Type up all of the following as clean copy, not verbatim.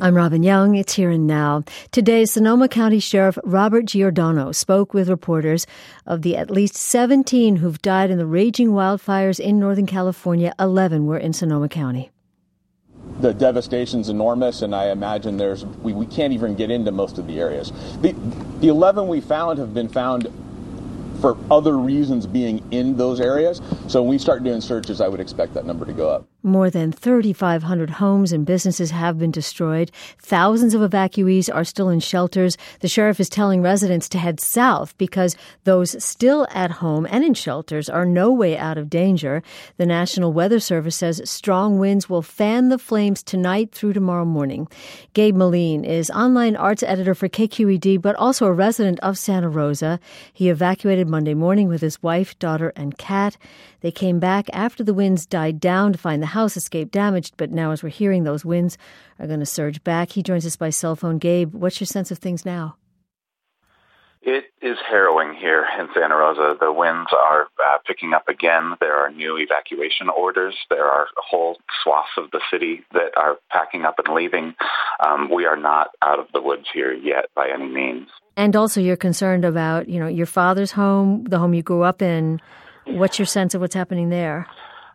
I'm Robin Young. It's Here and Now. Today, Sonoma County Sheriff Robert Giordano spoke with reporters of the at least 17 who've died in the raging wildfires in Northern California. 11 were in Sonoma County. The devastation's enormous, and I imagine we can't even get into most of the areas. The 11 we found have been found for other reasons being in those areas. So when we start doing searches, I would expect that number to go up. More than 3,500 homes and businesses have been destroyed. Thousands of evacuees are still in shelters. The sheriff is telling residents to head south because those still at home and in shelters are no way out of danger. The National Weather Service says strong winds will fan the flames tonight through tomorrow morning. Gabe Moline is online arts editor for KQED, but also a resident of Santa Rosa. He evacuated Monday morning with his wife, daughter, and cat. They came back after the winds died down to find the house escaped damaged, but now as we're hearing, those winds are going to surge back. He joins us by cell phone. Gabe, what's your sense of things now? It is harrowing here in Santa Rosa. The winds are picking up again. There are new evacuation orders. There are whole swaths of the city that are packing up and leaving. We are not out of the woods here yet by any means. And also you're concerned about, your father's home, the home you grew up in. What's your sense of what's happening there?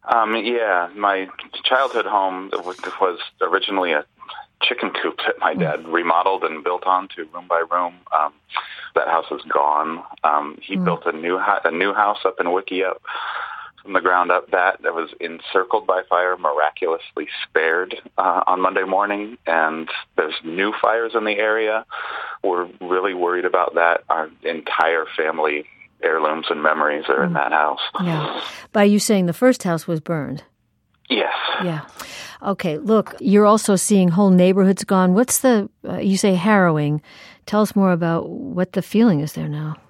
My childhood home was originally a chicken coop that my dad remodeled and built onto room by room. That house is gone. He built a new house up in Wickiup from the ground up. That was encircled by fire, miraculously spared on Monday morning. And there's new fires in the area. We're really worried about that. Our entire family heirlooms and memories are in that house. Yeah. By you saying the first house was burned? Yes. Yeah. Okay, look, you're also seeing whole neighborhoods gone. What's you say harrowing. Tell us more about what the feeling is there now.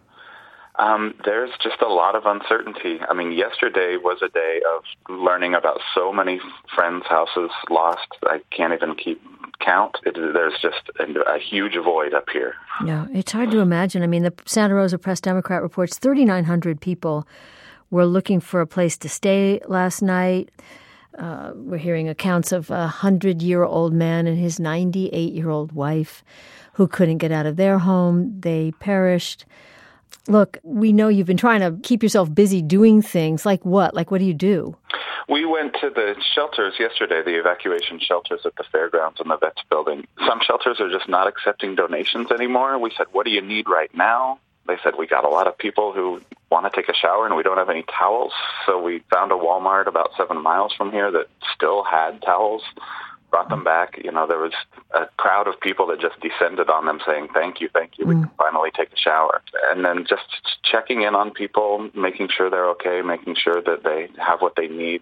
There's just a lot of uncertainty. I mean, yesterday was a day of learning about so many friends' houses lost. I can't even keep count. There's just a huge void up here. Yeah, it's hard to imagine. I mean, the Santa Rosa Press-Democrat reports 3,900 people were looking for a place to stay last night. We're hearing accounts of a 100-year-old man and his 98-year-old wife who couldn't get out of their home. They perished. Look, we know you've been trying to keep yourself busy doing things. Like what? Like, what do you do? We went to the shelters yesterday, the evacuation shelters at the fairgrounds and the Vets building. Some shelters are just not accepting donations anymore. We said, what do you need right now? They said, we got a lot of people who want to take a shower and we don't have any towels. So we found a Walmart about 7 miles from here that still had towels, brought them back. There was a crowd of people that just descended on them saying, thank you, we can finally take a shower. And then just checking in on people, making sure they're okay, making sure that they have what they need.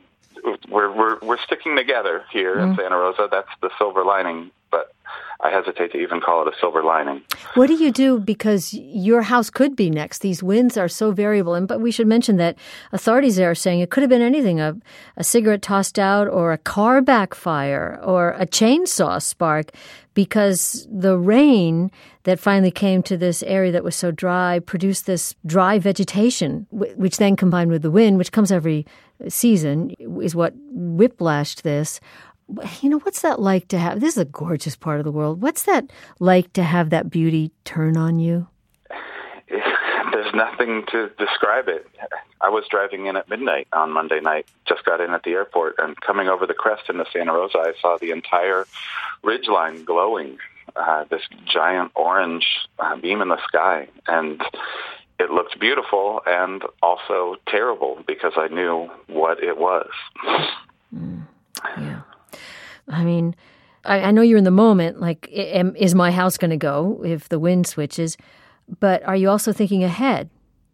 We're sticking together here in Santa Rosa. That's the silver lining, but I hesitate to even call it a silver lining. What do you do? Because your house could be next. These winds are so variable. But we should mention that authorities there are saying it could have been anything, a cigarette tossed out or a car backfire or a chainsaw spark, because the rain that finally came to this area that was so dry produced this dry vegetation, which then combined with the wind, which comes every season, is what whiplashed this. What's that like to have? This is a gorgeous part of the world. What's that like to have that beauty turn on you? There's nothing to describe it. I was driving in at midnight on Monday night, just got in at the airport, and coming over the crest into Santa Rosa, I saw the entire ridgeline glowing, this giant orange beam in the sky. And it looked beautiful and also terrible because I knew what it was. Yeah. I mean, I know you're in the moment, like, is my house going to go if the wind switches? But are you also thinking ahead?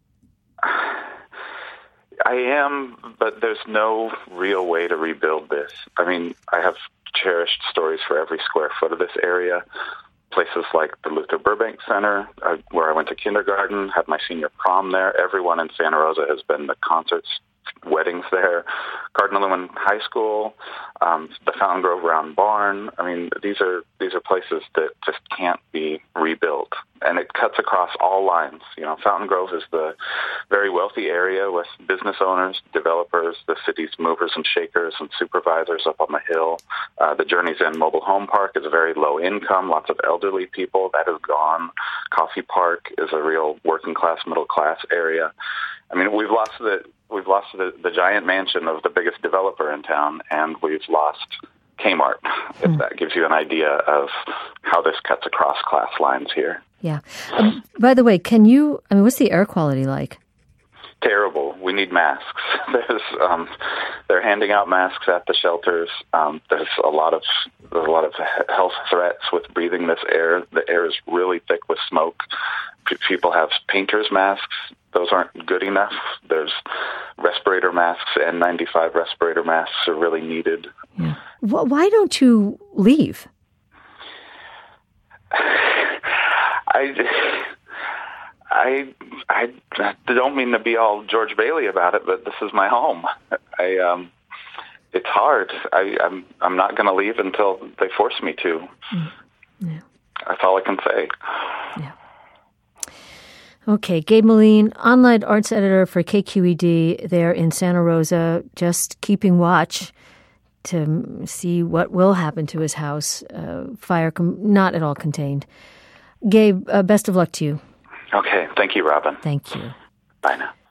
I am, but there's no real way to rebuild this. I mean, I have cherished stories for every square foot of this area. Places like the Luther Burbank Center, where I went to kindergarten, had my senior prom there. Everyone in Santa Rosa has been the concerts weddings there. Cardinal Newman High School, the Fountain Grove Round Barn. I mean, these are places that just can't be rebuilt, and it cuts across all lines. You know, Fountain Grove is the very wealthy area with business owners, developers, the city's movers and shakers and supervisors up on the hill. The Journey's End Mobile Home Park is a very low income, lots of elderly people. That is gone. Coffee Park is a real working class, middle class area. I mean, we've lost the giant mansion of the biggest developer in town, and we've lost Kmart, if that gives you an idea of how this cuts across class lines here. Yeah. By the way, what's the air quality like? Terrible. We need masks. They're handing out masks at the shelters. There's a lot of health threats with breathing this air. The air is really thick with smoke. People have painters' masks. Those aren't good enough. There's respirator masks, and N95 respirator masks are really needed. Yeah. Why don't you leave? I don't mean to be all George Bailey about it, but this is my home. It's hard. I'm not going to leave until they force me to. Yeah. That's all I can say. Yeah. Okay, Gabe Meline, online arts editor for KQED there in Santa Rosa, just keeping watch to see what will happen to his house. Fire not at all contained. Gabe, best of luck to you. Okay, thank you, Robin. Thank you. Bye now.